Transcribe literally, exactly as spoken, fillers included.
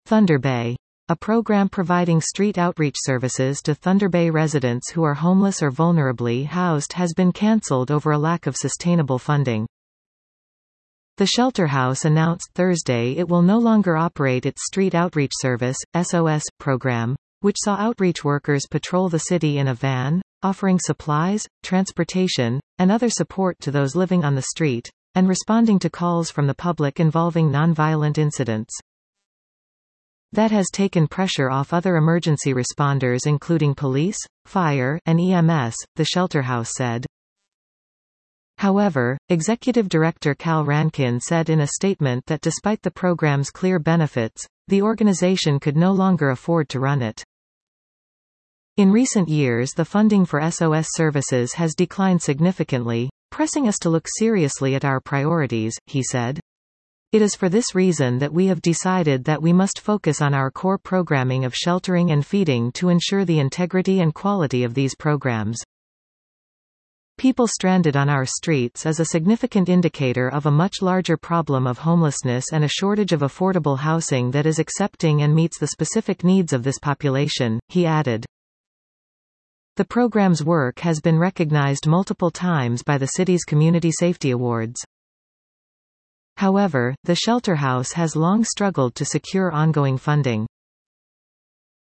Thunder Bay. A program providing street outreach services to Thunder Bay residents who are homeless or vulnerably housed has been cancelled over a lack of sustainable funding. The Shelter House announced Thursday it will no longer operate its Street Outreach Service (S O S) program, which saw outreach workers patrol the city in a van, offering supplies, transportation, and other support to those living on the street, and responding to calls from the public involving nonviolent incidents. That has taken pressure off other emergency responders including police, fire, and E M S, the Shelter House said. However, Executive Director Cal Rankin said in a statement that despite the program's clear benefits, the organization could no longer afford to run it. In recent years, the funding for S O S services has declined significantly, pressing us to look seriously at our priorities, he said. It is for this reason that we have decided that we must focus on our core programming of sheltering and feeding to ensure the integrity and quality of these programs. People stranded on our streets is a significant indicator of a much larger problem of homelessness and a shortage of affordable housing that is accepting and meets the specific needs of this population, he added. The program's work has been recognized multiple times by the city's Community Safety Awards. However, the Shelter House has long struggled to secure ongoing funding.